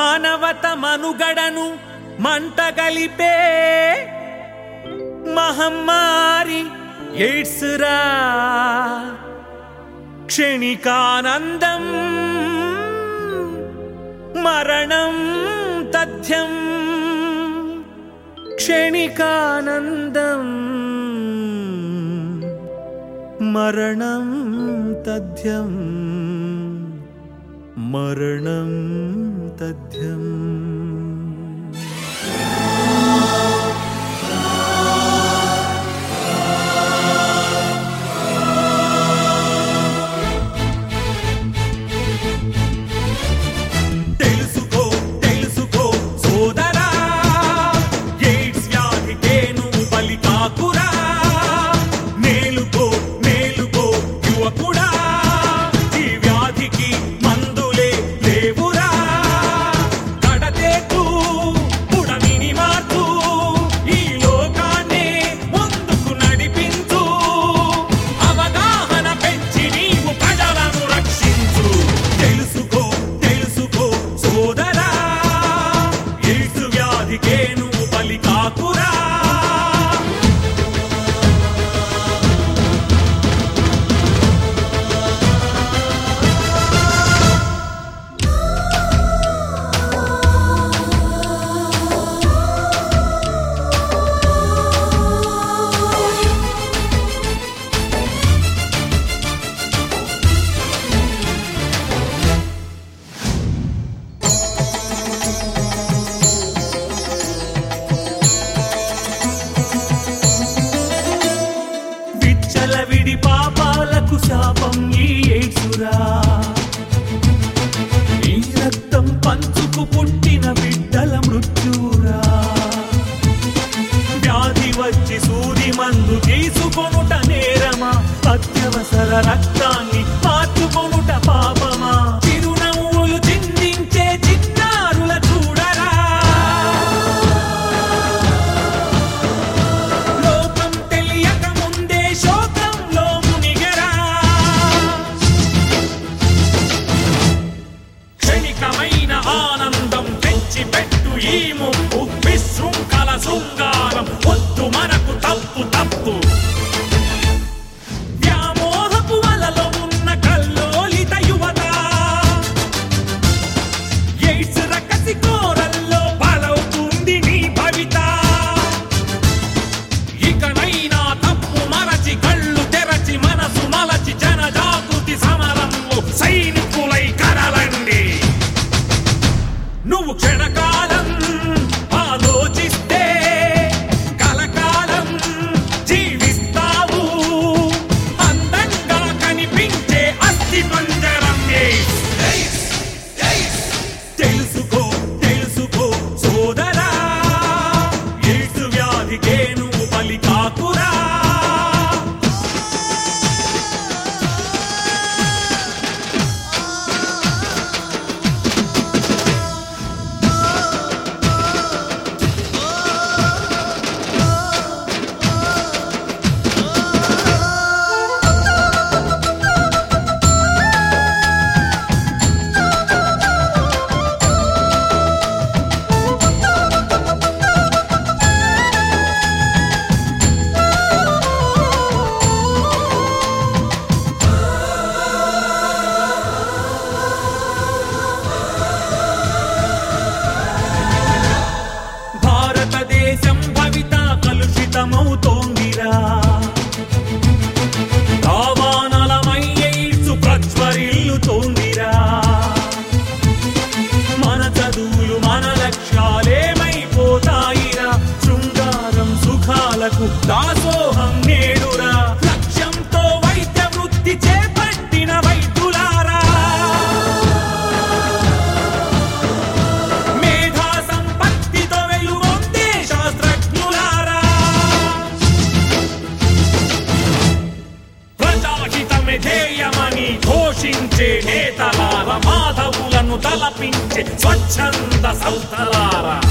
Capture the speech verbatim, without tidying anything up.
మానవత మనుగడను మంటగలిపే మహమ్మారి ఎయిడ్స్ రా. క్షణికానందం మరణం తథ్యం. క్షణికానందం మరణం తథ్యం. మరణం తథ్యం. తెలుసుకో తెలుసుకో సోదరా, ఎయిడ్స్ వ్యాధికే నువ్వు బలి కాకురా. మేలుకో మేలుకో యువకుడా, ఈ వ్యాధికి మందులే లేవురా. కడతేకు పుడమిని మార్చు, ఈ లోకాన్ని ముందుకు నడిపించు. అవగాహన పెంచి నీవు ప్రజలను రక్షించు. తెలుసుకో తెలుసుకో సోదరా, ఎయిడ్స్ వ్యాధికే నువ్వు బలి కాకురా. విచ్చలవిడి పాపాలకు శాపం ఈ ఎయిడ్సురా. ఈ రక్తం పంచుకు పుట్టిన బిడ్డల మృత్యురా. వ్యాధి వచ్చి సూది మందు తీసుకొనుట నేరమా, అత్యవసర రక్తాన్ని మార్చుకొనుట పాపమా. చిరునవ్వులు చిందించే చిన్నారుల చూడరా. లోకం తెలియక ముందే శోకంలో మునిగరా. క్షణికమైన ఆనందం తెచ్చి పెట్టు ఈ ముప్పు. విశృంఖల శృంగారం వద్దు మనకు తప్పు తప్పు. వ్యామోహపు వలలో ఉన్న కల్లోలిత యువత, ఎయిడ్స్ రకసి కోరల్లో బలవుతుంది నీ భవిత. ఇకనైనా తప్పు మరచి కళ్ళు తెరచి మనసు మలచి జనజాగృతి సమరంలో సైనికులై కదలండి. నువ్వు క్షణకాలం ఆలోచిస్తే కలకాలం జీవిస్తావు. అందంగా కనిపించే అస్థి పంజరం ఎయిడ్స్. తెలుసుకో తెలుసుకో సోదరా, ఎయిడ్స్ వ్యాధికే నువ్వు బలి కాకురా. భారతదేశం భవిత కలుషితమవుతోందిరా. దావానలమై ఎయిడ్స్ ప్రజ్వరిల్లుతోందిరా. మన చదువులు మన లక్ష్యాలేమైపోతాయిరా. శృంగారం సుఖాలకు దాసోహం నేడురా. లక్ష్యంతో వైద్య వృత్తి చేపట్టిన వైద్యులారా. మేధా సంపత్తితో వెలుగొందే శాస్త్రజ్ఞులారా. ప్రజాహితమే ధ్యేయమని ఘోషించే నేతలారా. మాధవులను తలపించే స్వచ్ఛంద సంస్థలారా.